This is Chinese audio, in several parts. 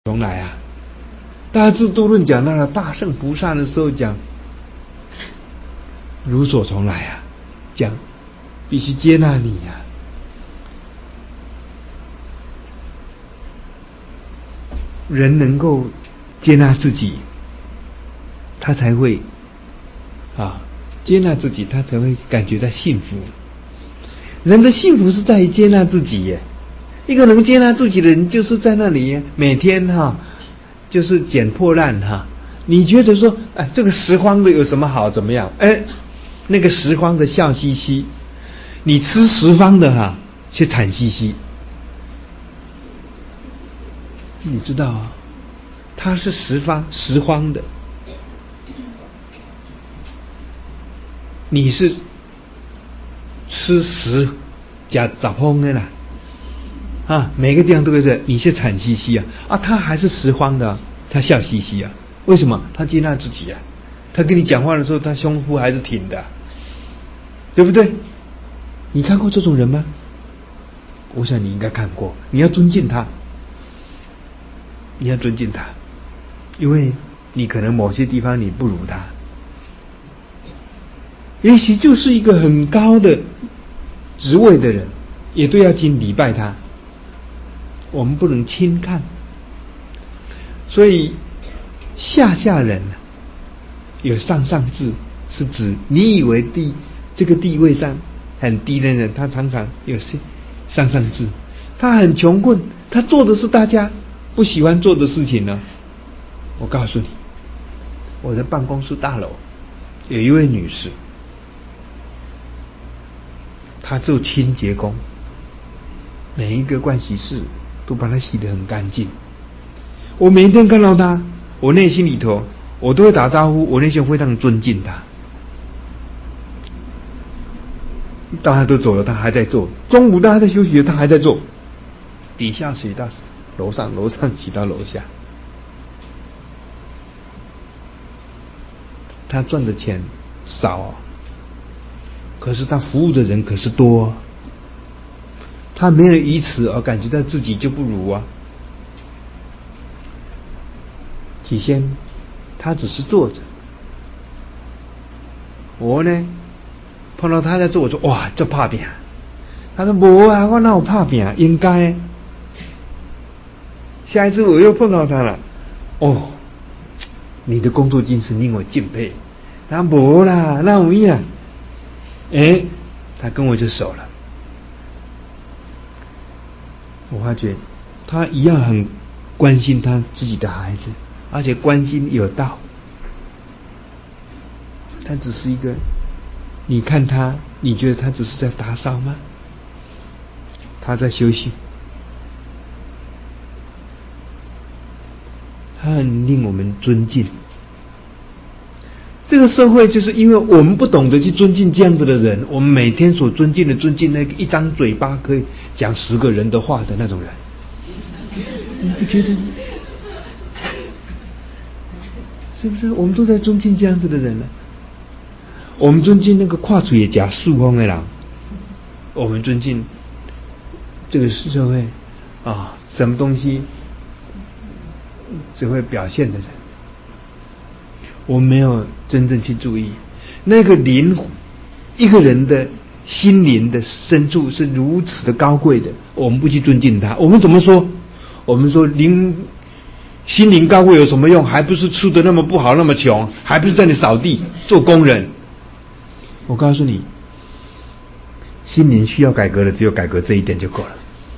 重来啊。大智度论讲到了大圣菩萨的时候讲如所重来啊，讲必须接纳你啊。人能够接纳自己，他才会接纳自己，他才会感觉到幸福。人的幸福是在于接纳自己耶。一个能接纳自己的人，就是在那里每天就是捡破烂你觉得说，这个拾荒的有什么好？怎么样？那个拾荒的笑嘻嘻，你吃拾荒的却惨兮兮。你知道他是拾荒的，你是吃拾加杂荒的啦每个地方都是你是惨兮兮他还是拾荒的他笑嘻嘻为什么？他接纳自己他跟你讲话的时候，他胸脯还是挺的，对不对？你看过这种人吗？我想你应该看过。你要尊敬他，因为你可能某些地方你不如他，也许就是一个很高的职位的人，也都要经礼拜他，我们不能轻看。所以下人有上智，是指你以为这个地位上很低的人，他常常有上智，他很穷困，他做的是大家不喜欢做的事情呢。我告诉你，我的办公室大楼有一位女士，她做清洁工，每一个盥洗室都把它洗得很干净。我每一天看到她，我内心里头我都会打招呼，我内心非常尊敬她。大家都走了，她还在做；中午大家在休息了，她还在做。底下洗到楼上，楼上洗到楼下。她赚的钱少可是她服务的人可是多她没有以此而感觉到自己就不如起先她只是坐着，我呢碰到她在做，我说哇这怕拼，她说没我哪有怕拼，应该。下一次我又碰到她了，你的工作精神令我敬佩。他没啦，那有影他跟我就熟了。我发觉他一样很关心他自己的孩子，而且关心有道。他只是一个，你看他，你觉得他只是在打扫吗？他在休息。他很令我们尊敬。这个社会就是因为我们不懂得去尊敬这样子的人，我们每天所尊敬那个一张嘴巴可以讲10个人的话的那种人，你不觉得？是不是？我们都在尊敬这样子的人呢？我们尊敬那个跨嘴也讲树风的人，我们尊敬这个社会什么东西只会表现的人。我们没有真正去注意那个一个人的心灵的深处是如此的高贵的，我们不去尊敬他。我们怎么说？我们说心灵高贵有什么用？还不是吃得那么不好，那么穷，还不是在那里扫地做工人。我告诉你，心灵需要改革的只有改革这一点就够了，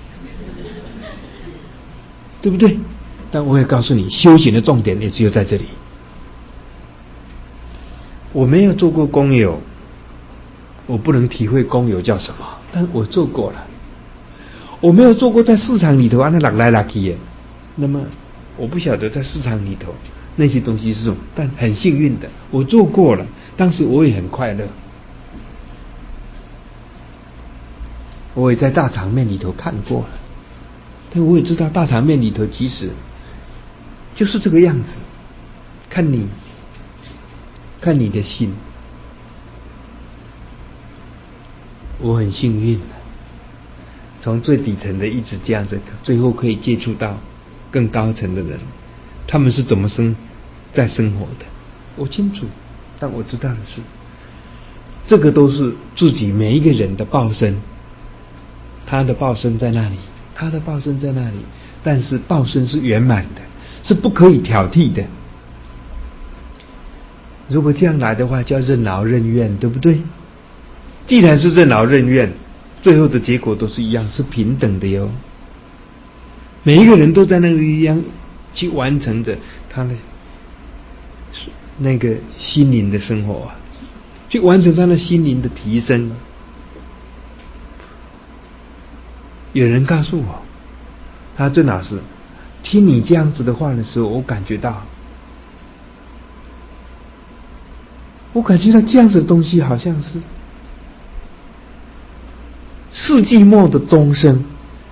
对不对？但我也告诉你，修行的重点也只有在这里。我没有做过工友，我不能体会工友叫什么，但我做过了。我没有做过在市场里头那拉来拉去的，那么我不晓得在市场里头那些东西是什么，但很幸运的我做过了，当时我也很快乐。我也在大场面里头看过了，但我也知道大场面里头其实就是这个样子，看你的心。我很幸运从最底层的一直这样子，最后可以接触到更高层的人，他们是怎么在生活的，我清楚。但我知道的是，这个都是自己每一个人的报身，他的报身在那里，他的报身在那里，但是报身是圆满的，是不可以挑剔的。如果这样来的话，叫任劳任怨，对不对？既然是任劳任怨，最后的结果都是一样，是平等的哟。每一个人都在那个地方去完成着他的那个心灵的生活啊，去完成他的心灵的提升。有人告诉我，他郑老师，听你这样子的话的时候，我感觉到这样子的东西好像是世纪末的钟声。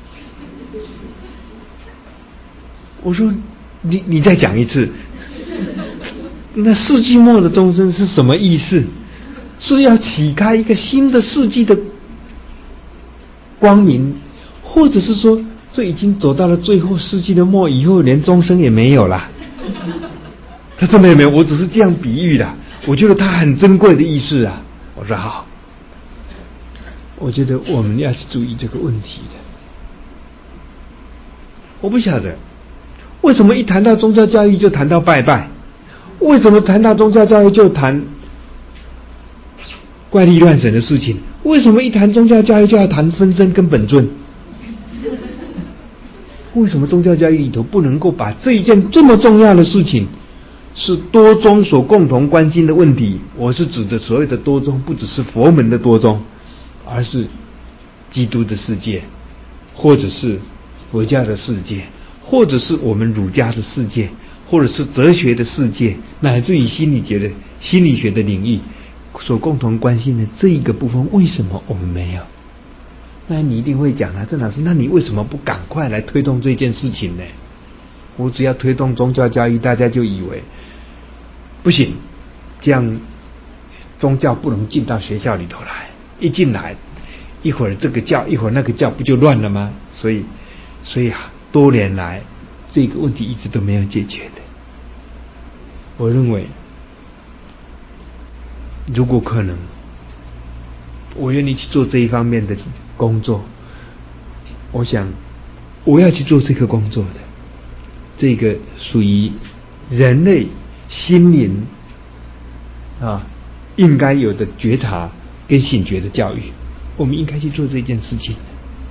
我说你再讲一次，那世纪末的钟声是什么意思？是要启开一个新的世纪的光明，或者是说这已经走到了最后世纪的末，以后连钟声也没有了？他真的也没有，我只是这样比喻的，我觉得它很珍贵的意思啊。我说好，我觉得我们要去注意这个问题的。我不晓得为什么一谈到宗教教育就谈到拜拜，为什么谈到宗教教育就谈怪力乱神的事情，为什么一谈宗教教育就要谈分身跟本尊？为什么宗教教育里头不能够把这一件这么重要的事情，是多宗所共同关心的问题，我是指的所谓的多宗，不只是佛门的多宗，而是基督的世界，或者是佛教的世界，或者是我们儒家的世界，或者是哲学的世界，乃至于心理学的领域所共同关心的这一个部分，为什么我们没有？那你一定会讲啊，郑老师，那你为什么不赶快来推动这件事情呢？我只要推动宗教教育，大家就以为不行，这样宗教不能进到学校里头来，一进来一会儿这个教一会儿那个教，不就乱了吗？所以多年来这个问题一直都没有解决的。我认为如果可能，我愿意去做这一方面的工作。我想我要去做这个工作的，这个属于人类心灵应该有的觉察跟醒觉的教育，我们应该去做这件事情。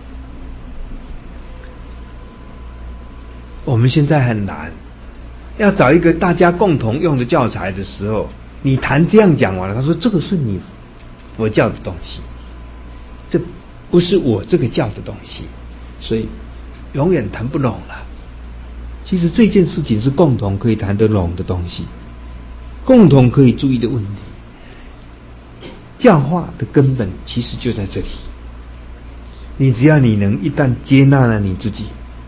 我们现在很难，要找一个大家共同用的教材的时候，你谈这样讲完了，他说这个是你佛教的东西，这不是我这个教的东西，所以永远谈不拢了。其实这件事情是共同可以谈得拢的东西，共同可以注意的问题。教化的根本其实就在这里，你只要你能一旦接纳了你自己，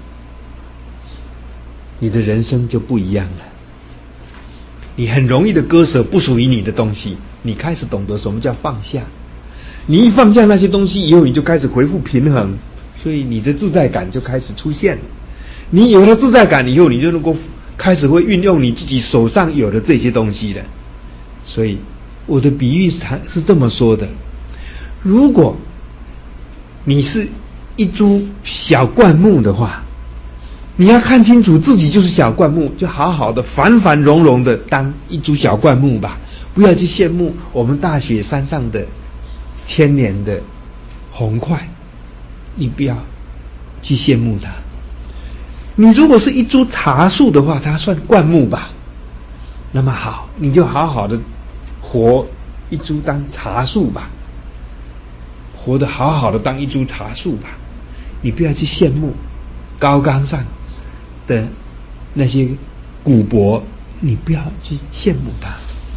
你的人生就不一样了。你很容易的割舍不属于你的东西，你开始懂得什么叫放下。你一放下那些东西以后，你就开始恢复平衡，所以你的自在感就开始出现了。你有了自在感以后，你就能够开始会运用你自己手上有的这些东西了。所以我的比喻是这么说的：如果你是一株小灌木的话，你要看清楚自己就是小灌木，就好好的繁繁荣荣的当一株小灌木吧，不要去羡慕我们大雪山上的千年的红块，你不要去羡慕它。你如果是一株茶树的话，它算灌木吧，那么好，你就好好的活一株当茶树吧，活得好好的当一株茶树吧。你不要去羡慕高岗上的那些古柏，你不要去羡慕它。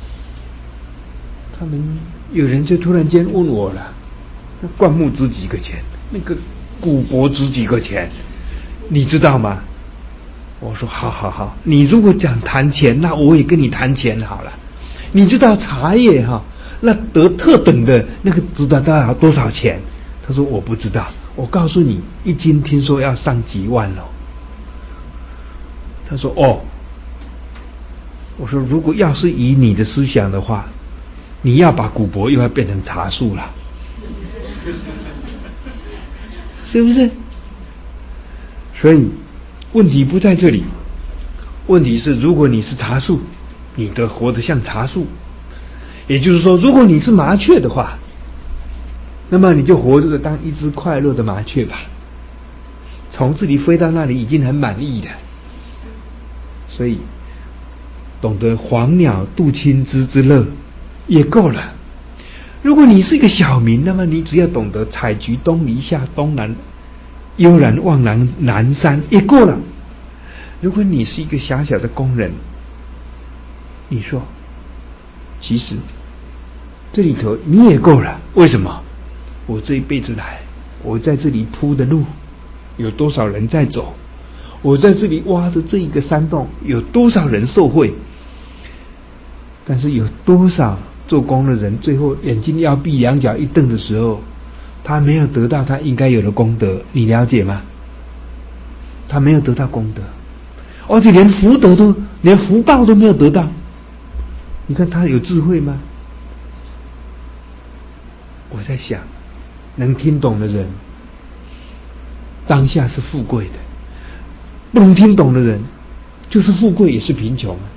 他们有人就突然间问我了，那灌木值几个钱，那个古柏值几个钱，你知道吗？我说好，你如果讲谈钱，那我也跟你谈钱好了。你知道茶叶那得特等的那个知道大概多少钱？他说我不知道，我告诉你，一斤听说要上几万了。 他说哦，我说如果要是以你的思想的话，你要把古柏又要变成茶树了，是不是？所以问题不在这里，问题是如果你是茶树，你得活得像茶树，也就是说如果你是麻雀的话，那么你就活着当一只快乐的麻雀吧，从这里飞到那里已经很满意了。所以懂得黄鸟度青枝之乐也够了。如果你是一个小民，那么你只要懂得采菊东篱下，东南悠然望南山也够了。如果你是一个小小的工人，你说其实这里头你也够了。为什么？我这一辈子来，我在这里铺的路有多少人在走，我在这里挖的这一个山洞有多少人受惠，但是有多少做工的人最后眼睛要闭两脚一瞪的时候，他没有得到他应该有的功德，你了解吗？他没有得到功德，而且连福德都连福报都没有得到，你看他有智慧吗？我在想，能听懂的人当下是富贵的，不能听懂的人就是富贵也是贫穷啊。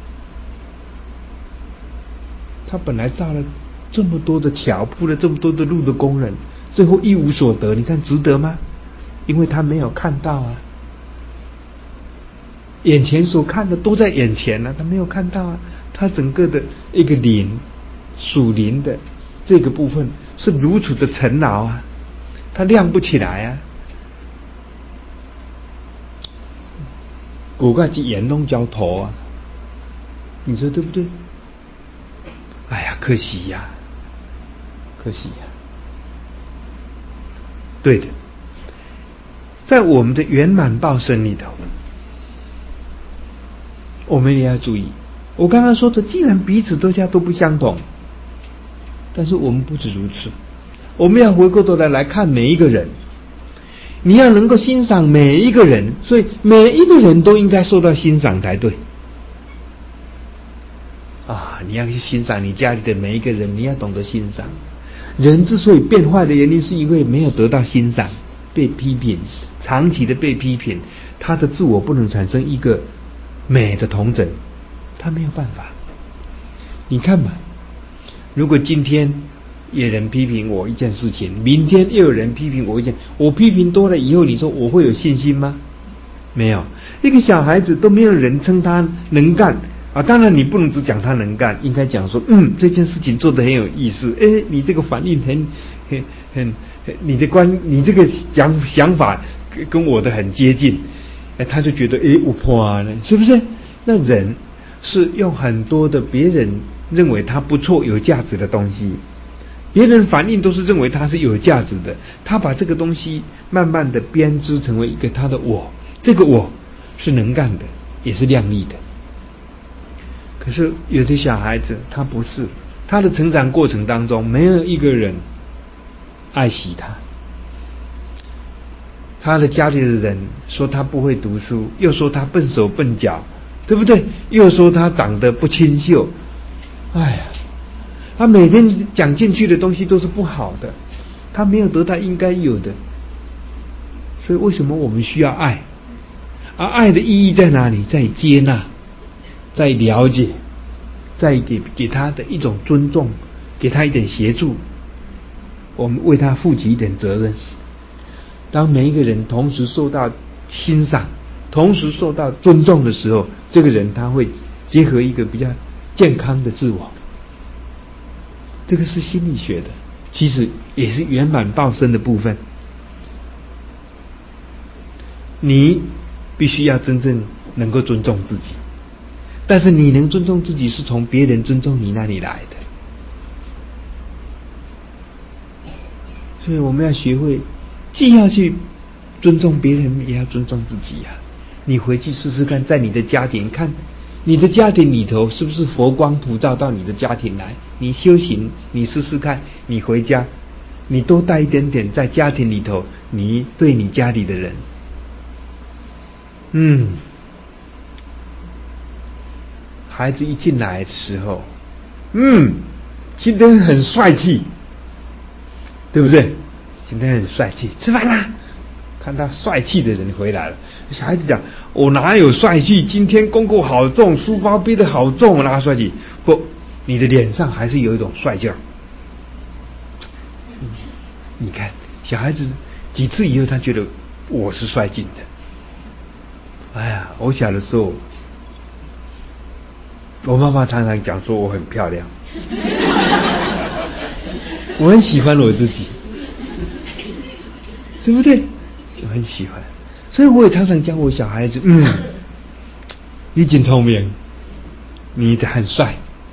他本来造了这么多的桥，铺了这么多的路的工人，最后一无所得，你看值得吗？因为他没有看到啊，眼前所看的都在眼前啊，他没有看到啊。他整个的一个林属林的这个部分是如此的尘劳啊，它亮不起来啊。古怪之眼弄焦头啊，你说对不对？哎呀，可惜呀，可惜呀。对的，在我们的圆满报身里头，我们也要注意。我刚刚说的，既然彼此都不相同，但是我们不止如此，我们要回过头来看每一个人，你要能够欣赏每一个人，所以每一个人都应该受到欣赏才对。啊，你要去欣赏你家里的每一个人，你要懂得欣赏。人之所以变坏的原因，是因为没有得到欣赏，被批评，长期的被批评，他的自我不能产生一个美的统整，他没有办法。你看嘛，如果今天有人批评我一件事情，明天又有人批评我一件，我批评多了以后，你说我会有信心吗？没有。一个小孩子都没有人称他能干啊，当然你不能只讲他能干，应该讲说，这件事情做得很有意思，你这个反应很，你这个想法跟我的很接近，他就觉得我破了，是不是？那人是用很多的别人认为他不错有价值的东西，别人反应都是认为他是有价值的，他把这个东西慢慢的编织成为一个他的我，这个我是能干的，也是亮丽的。可是有的小孩子他不是，他的成长过程当中没有一个人爱惜他，他的家里的人说他不会读书，又说他笨手笨脚，对不对？又说他长得不清秀，哎呀，他每天讲进去的东西都是不好的，他没有得到应该有的。所以为什么我们需要爱？而爱的意义在哪里？在接纳，在了解，在给他的一种尊重，给他一点协助，我们为他负起一点责任。当每一个人同时受到欣赏，同时受到尊重的时候，这个人他会结合一个比较健康的自我。这个是心理学的，其实也是圆满报身的部分。你必须要真正能够尊重自己，但是你能尊重自己是从别人尊重你那里来的。所以我们要学会既要去尊重别人，也要尊重自己啊。你回去试试看，在你的家庭，看你的家庭里头是不是佛光普照到你的家庭来。你修行，你试试看，你回家你多带一点点在家庭里头，你对你家里的人孩子一进来的时候，今天很帅气，对不对？今天很帅气，吃饭啦！看到帅气的人回来了，小孩子讲：“我哪有帅气？今天功课好重，书包背得好重，我哪帅气？”不，你的脸上还是有一种帅劲儿。你看，小孩子几次以后，他觉得我是帅劲的。哎呀，我小的时候，我妈妈常常讲说我很漂亮，我很喜欢我自己，对不对？我很喜欢，所以我也常常教我小孩子，你真聪明，你很帅。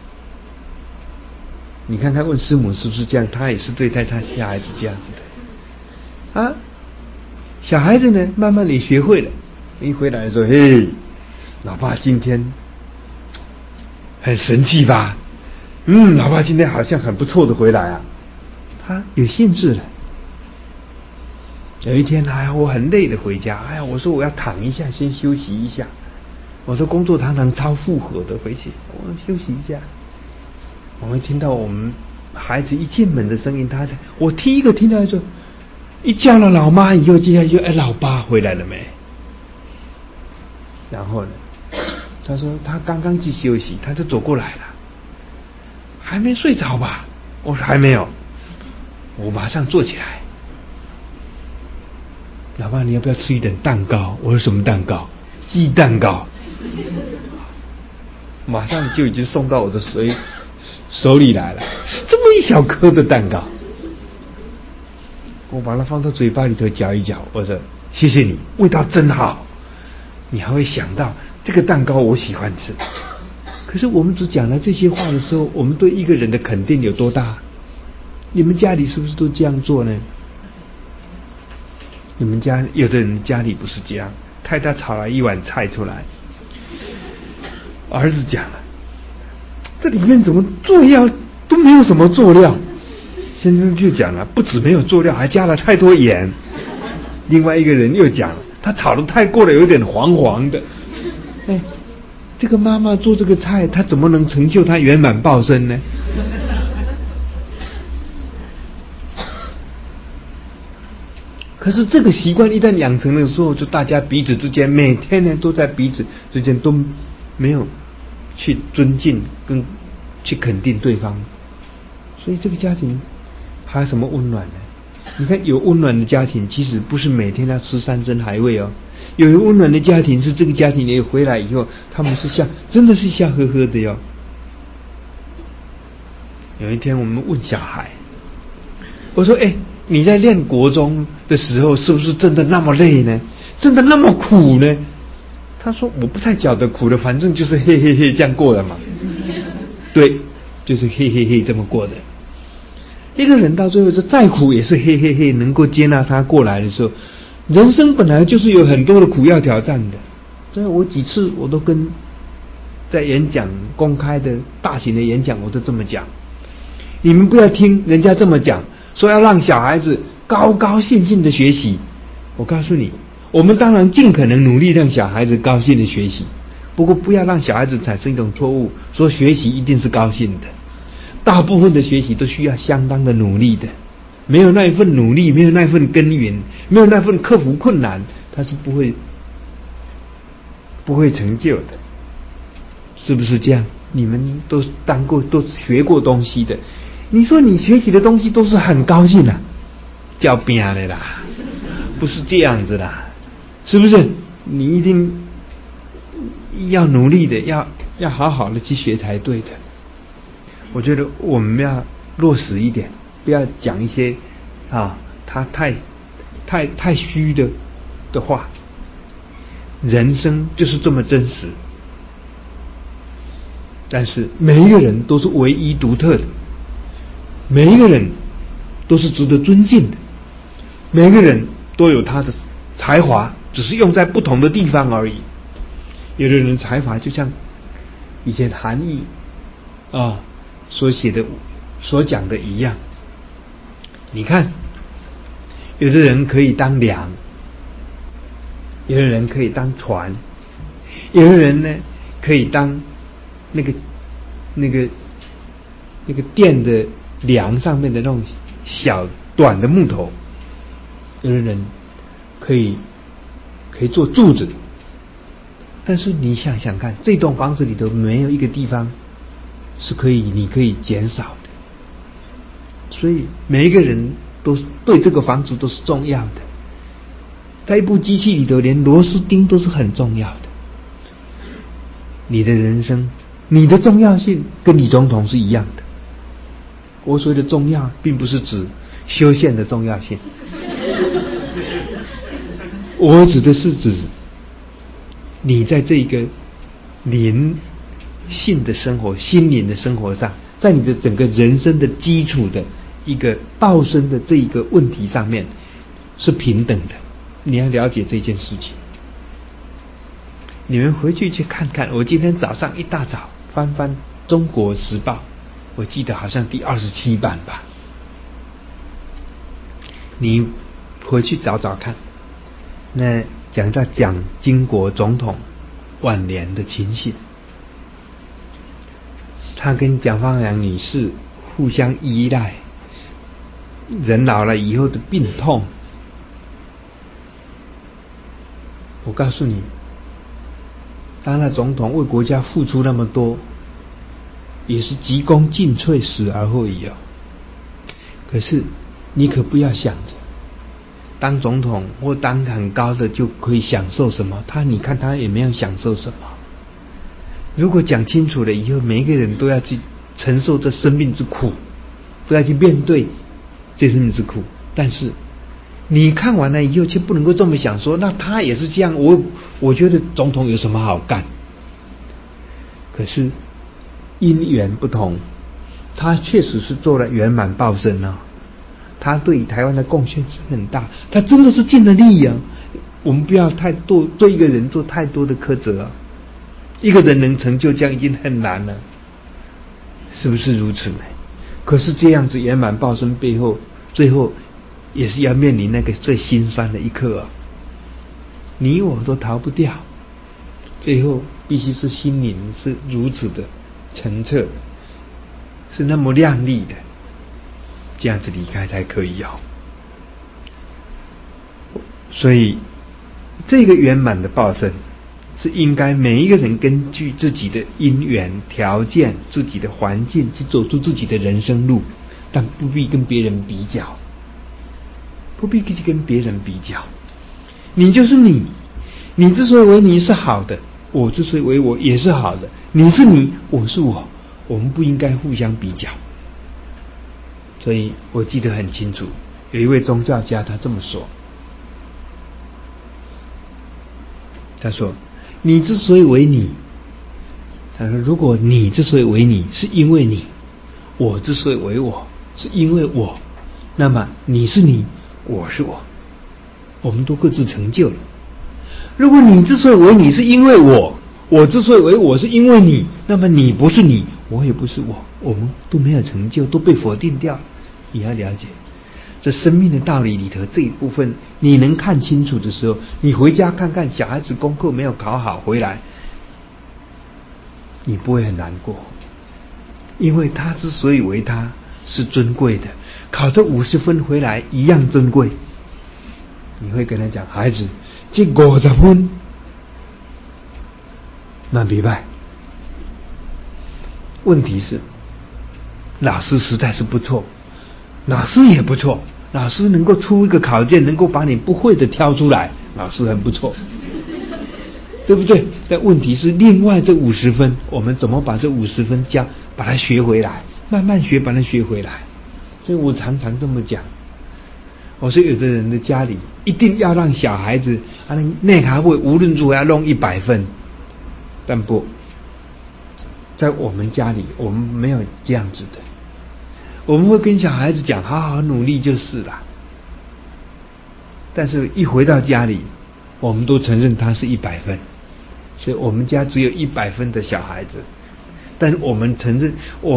你看他问师母是不是这样，他也是对待他小孩子这样子的啊。小孩子呢，慢慢也学会了，一回来说：“嘿，老爸今天很神气吧？老爸今天好像很不错的回来啊。”他有兴致了。有一天，我很累的回家，我说我要躺一下，先休息一下。我说工作常常超负荷的，回去我休息一下。我会听到我们孩子一进门的声音，我第一个听到说，一叫了老妈以后，接下来就老爸回来了没？然后呢，他说他刚刚去休息，他就走过来了，还没睡着吧？我说还没有，我马上坐起来。老爸，你要不要吃一点蛋糕？我说什么蛋糕？鸡蛋糕。马上就已经送到我的手里来了，这么一小颗的蛋糕，我把它放到嘴巴里头嚼一嚼，我说谢谢你，味道真好。你还会想到这个蛋糕我喜欢吃。可是我们只讲了这些话的时候，我们对一个人的肯定有多大？你们家里是不是都这样做呢？你们家有的人家里不是这样，太太炒了一碗菜出来，儿子讲了，这里面怎么佐料都没有什么佐料？先生就讲了，不止没有佐料，还加了太多盐。另外一个人又讲了，他炒得太过了，有点黄黄的。这个妈妈做这个菜，她怎么能成就她圆满报身呢？可是这个习惯一旦养成的时候，就大家彼此之间每天呢都在彼此之间都没有去尊敬跟去肯定对方，所以这个家庭还有什么温暖呢？你看有温暖的家庭，其实不是每天要吃山珍海味哦。有温暖的家庭是这个家庭也回来以后，他们是真的是笑呵呵的哟。有一天我们问小孩，我说：“你在练国中的时候，是不是真的那么累呢？真的那么苦呢？”他说：“我不太晓得苦的，反正就是嘿嘿嘿这样过的嘛。”对，就是嘿嘿嘿这么过的。一个人到最后就再苦也是嘿嘿嘿，能够接纳他过来的时候，人生本来就是有很多的苦要挑战的。所以我几次我都跟在演讲公开的大型的演讲，我都这么讲：你们不要听人家这么讲，说要让小孩子高高兴兴的学习。我告诉你，我们当然尽可能努力让小孩子高兴的学习，不过不要让小孩子产生一种错误，说学习一定是高兴的。大部分的学习都需要相当的努力的，没有那一份努力，没有那一份耕耘，没有那份克服困难，他是不会成就的，是不是这样？你们都学过东西的，你说你学习的东西都是很高兴的，叫拼的啦，不是这样子啦，是不是？你一定要努力的，要好好的去学才对的。我觉得我们要落实一点，不要讲一些他太虚的话。人生就是这么真实，但是每一个人都是唯一独特的，每一个人都是值得尊敬的，每一个人都有他的才华，只是用在不同的地方而已。有的人才华就像以前韩愈所写的所讲的一样，你看有的人可以当梁，有的人可以当船，有的人呢可以当那个殿的梁上面的那种小短的木头，有的人可以做柱子，但是你想想看，这栋房子里头没有一个地方是你可以减少的，所以每一个人都对这个房子都是重要的。在一部机器里头，连螺丝钉都是很重要的。你的人生，你的重要性跟李总统是一样的。我所谓的重要，并不是指修宪的重要性，我指的是指你在这个灵性的生活、心灵的生活上，在你的整个人生的基础的一个报身的这一个问题上面是平等的。你要了解这件事情。你们回去去看看，我今天早上一大早翻《中国时报》，我记得好像第27版吧，你回去找找看，那讲到蒋经国总统晚年的情形，他跟蒋方洋女士互相依赖，人老了以后的病痛，我告诉你，当了总统为国家付出那么多，也是急功近瘁，死而后已哦。可是你可不要想着当总统或当很高的就可以享受什么，你看他也没有享受什么。如果讲清楚了以后，每一个人都要去承受这生命之苦，都要去面对这生命之苦。但是你看完了以后，却不能够这么想说，那他也是这样，我觉得总统有什么好干？可是因缘不同，他确实是做了圆满报身啊，他对台湾的贡献是很大，他真的是尽了力啊。我们不要太多对一个人做太多的苛责啊。一个人能成就这样已经很难了，是不是如此呢？可是这样子圆满报身背后，最后也是要面临那个最心酸的一刻啊，你我都逃不掉。最后必须是心灵是如此的澄澈的，是那么亮丽的，这样子离开才可以哦。所以这个圆满的报身是应该每一个人根据自己的因缘条件、自己的环境去走出自己的人生路，但不必跟别人比较，不必去跟别人比较。你就是你，你之所以为你是好的，我之所以为我也是好的，你是你，我是我，我们不应该互相比较。所以我记得很清楚，有一位宗教家他这么说，他说你之所以为你，他说如果你之所以为你是因为你，我之所以为我是因为我，那么你是你，我是我，我们都各自成就了。如果你之所以为你是因为我，我之所以为我是因为你，那么你不是你，我也不是我，我们都没有成就，都被否定掉。你要了解这生命的道理里头这一部分，你能看清楚的时候，你回家看看小孩子功课没有考好回来，你不会很难过，因为他之所以为他是尊贵的，考这50分回来一样珍贵。你会跟他讲，孩子这50分那明白。问题是老师实在是不错，老师也不错，老师能够出一个考卷，能够把你不会的挑出来，老师很不错，对不对？但问题是另外这50分，我们怎么把这50分把它学回来，慢慢学把它学回来。所以我常常这么讲，我说有的人的家里一定要让小孩子内卡会无论如何要弄100分，但不在我们家里我们没有这样子的，我们会跟小孩子讲好好努力就是了，但是一回到家里我们都承认他是100分，所以我们家只有100分的小孩子，但我们承认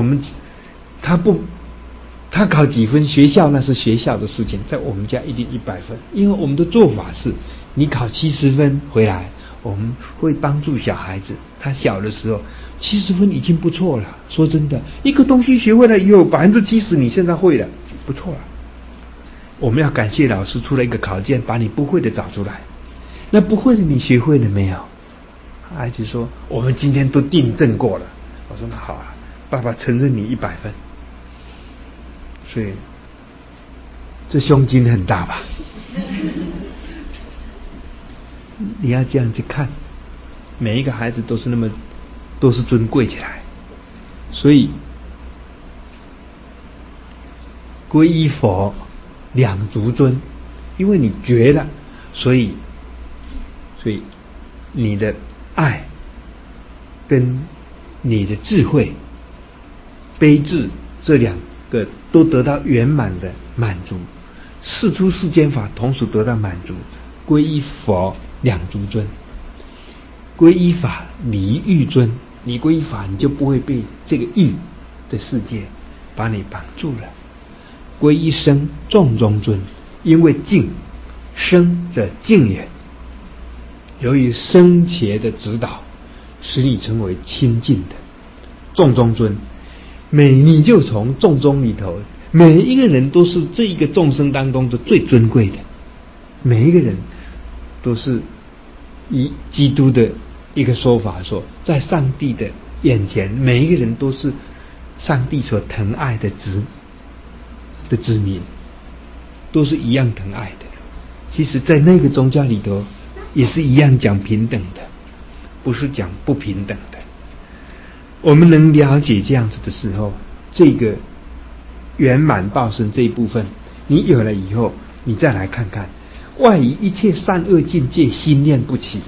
他考几分学校那是学校的事情，在我们家一定100分，因为我们的做法是你考70分回来， 我们会帮助小孩子，他小的时候70分已经不错了。说真的，一个东西学会了以后，70%你现在会了，不错了。我们要感谢老师出了一个考卷，把你不会的找出来。那不会的你学会了没有？孩子说我们今天都订正过了。我说那好啊，爸爸承认你100分。所以这胸襟很大吧？你要这样去看，每一个孩子都是尊贵起来。所以皈依佛两足尊，因为你觉了，所以你的爱跟你的智慧、悲智这2个都得到圆满的满足，世出世间法同时得到满足。皈依佛两足尊，皈依法离欲尊。你皈依法，你就不会被这个欲的世界把你绑住了。皈依僧众中尊，因为净，僧者净也。由于僧伽的指导，使你成为清净的。众中尊，你就从众中里头，每一个人都是这一个众生当中的最尊贵的，每一个人都是以基督的一个说法说，在上帝的眼前，每一个人都是上帝所疼爱的子民，都是一样疼爱的。其实在那个宗教里头也是一样讲平等的，不是讲不平等的。我们能了解这样子的时候，这个圆满报身这一部分你有了以后，你再来看看外于一切善恶境界心念不起。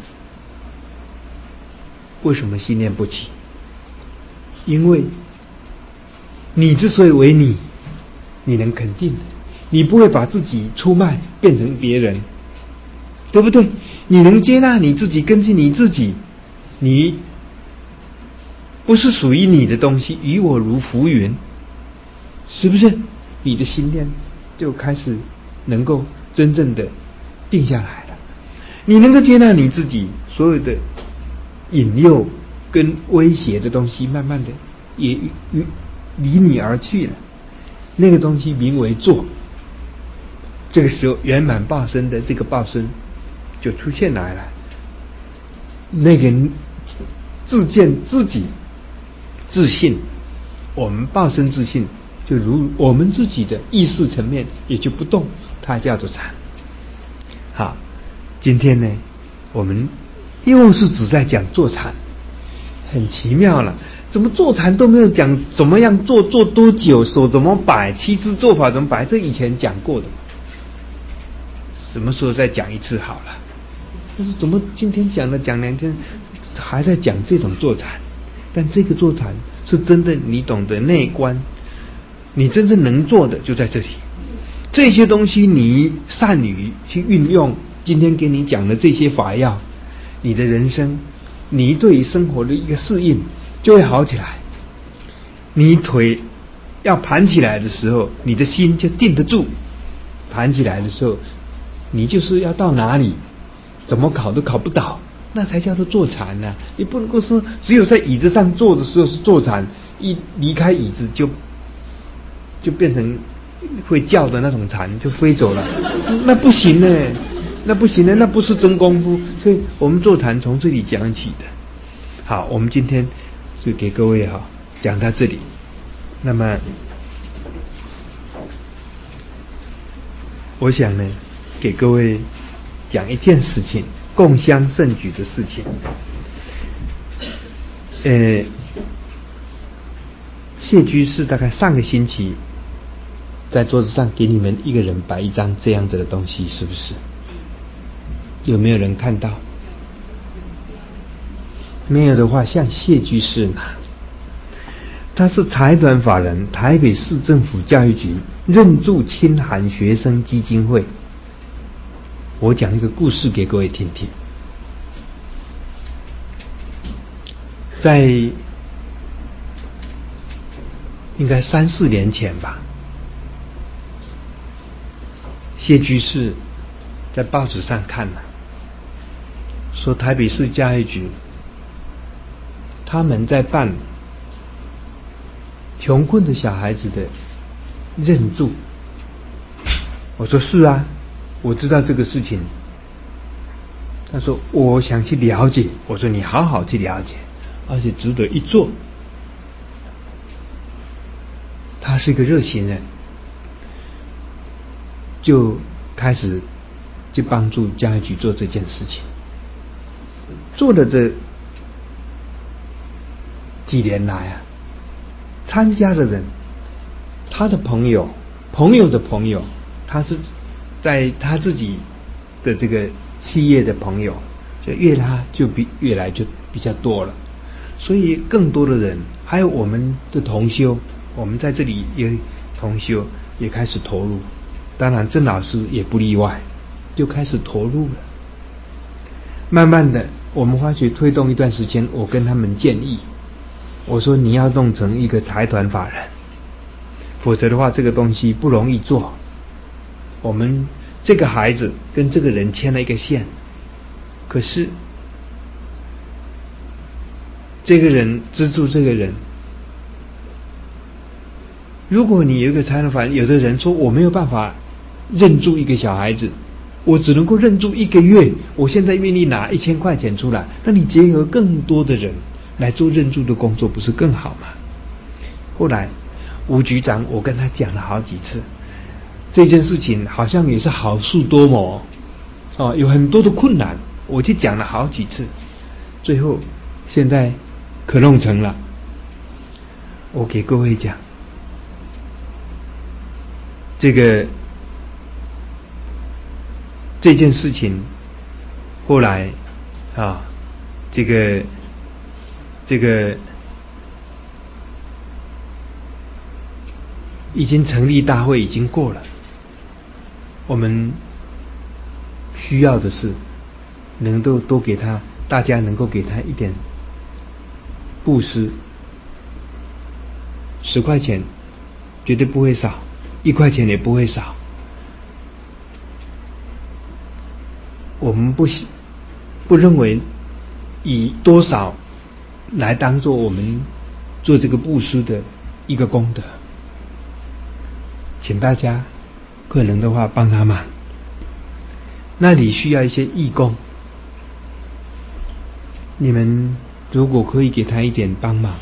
为什么心念不起？因为你之所以为你能肯定的，你不会把自己出卖变成别人，对不对？你能接纳你自己，根据你自己，你不是属于你的东西，与我如浮云，是不是？你的心念就开始能够真正的定下来了。你能够接纳你自己，所有的引诱跟威胁的东西慢慢的也离你而去了。那个东西名为做，这个时候圆满报身的这个报身就出现来了。那个自见自己自信，我们报身自信，就如我们自己的意识层面也就不动，它叫做禅。好，今天呢我们又是只在讲坐禅，很奇妙了。怎么坐禅都没有讲怎么样坐多久，手怎么摆，七支做法怎么摆，这以前讲过的，什么时候再讲一次好了。但是怎么今天讲了讲2天还在讲这种坐禅？但这个坐禅是真的你懂得内观，你真正能做的就在这里。这些东西你善于去运用，今天给你讲的这些法要，你的人生，你对于生活的一个适应就会好起来。你腿要盘起来的时候，你的心就定得住。盘起来的时候，你就是要到哪里怎么考都考不倒，那才叫做坐禅啊。你不能够说只有在椅子上坐的时候是坐禅，一离开椅子就变成会叫的那种禅，就飞走了，那不行呢，那不行呢，那不是真功夫。所以我们坐禅从这里讲起的。好，我们今天就给各位讲到这里。那么我想呢给各位讲一件事情，共襄盛举的事情。谢居士大概上个星期在桌子上给你们一个人摆一张这样子的东西，是不是？有没有人看到？没有的话向谢居士拿。他是财团法人台北市政府教育局认助清寒学生基金会。我讲一个故事给各位听听。在应该3、4年前吧，谢居士在报纸上看了， 说台北市教育局他们在办穷困的小孩子的认助。我说是啊，我知道这个事情。他说我想去了解。我说你好好去了解，而且值得一做。他是一个热心人，就开始去帮助教育局做这件事情。做了这几年来啊，参加的人，他的朋友的朋友，他是在他自己的这个企业的朋友，就越来就比较多了。所以更多的人，还有我们的同修，我们在这里也同修也开始投入，当然郑老师也不例外，就开始投入了。慢慢的，我们发觉推动一段时间，我跟他们建议，我说你要弄成一个财团法人，否则的话这个东西不容易做。我们这个孩子跟这个人牵了一个线，可是这个人资助这个人，如果你有一个财团法人，有的人说我没有办法认助一个小孩子，我只能够认助1个月，我现在愿意拿1000块钱出来，那你结合更多的人来做认助的工作，不是更好吗？后来吴局长我跟他讲了好几次，这件事情好像也是好事多磨有很多的困难，我就讲了好几次，最后现在可弄成了。我给各位讲，这件事情后来这个已经成立大会已经过了，我们需要的是能够多给他，大家能够给他一点布施，10块钱绝对不会少，1块钱也不会少。我们不认为以多少来当做我们做这个布施的一个功德，请大家可能的话帮他忙。那里需要一些义工，你们如果可以给他一点帮忙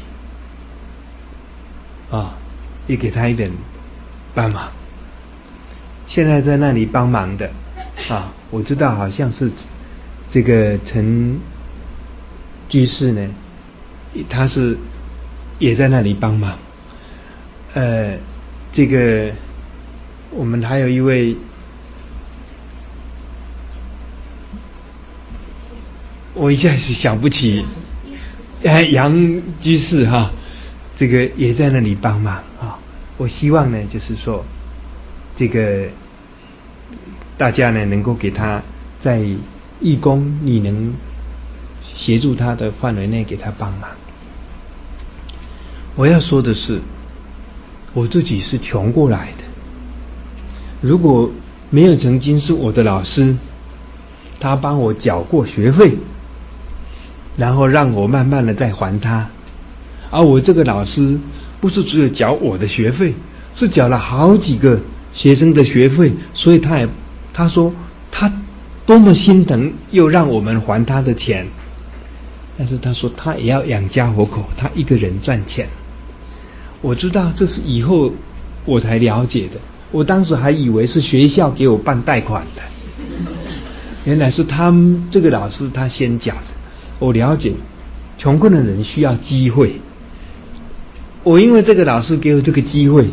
也给他一点帮忙。现在在那里帮忙的我知道好像是这个陈居士呢，他是也在那里帮忙。这个我们还有一位，我一下子想不起，杨居士这个也在那里帮忙我希望呢，就是说这个大家呢能够给他在义工你能协助他的范围内给他帮忙。我要说的是，我自己是穷过来的，如果没有曾经是我的老师，他帮我缴过学费，然后让我慢慢的再还他，而我这个老师不是只有缴我的学费，是缴了好几个学生的学费，所以他说他多么心疼，又让我们还他的钱，但是他说他也要养家活口，他一个人赚钱。我知道这是以后我才了解的，我当时还以为是学校给我办贷款的，原来是他们这个老师他先缴的。我了解穷困的人需要机会，我因为这个老师给我这个机会，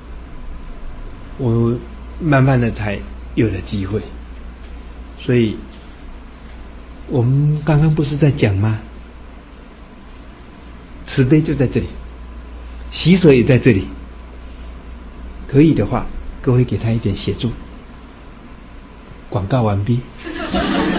我慢慢的才有了机会。所以我们刚刚不是在讲吗？慈悲就在这里，喜舍也在这里，可以的话各位给他一点协助。广告完毕。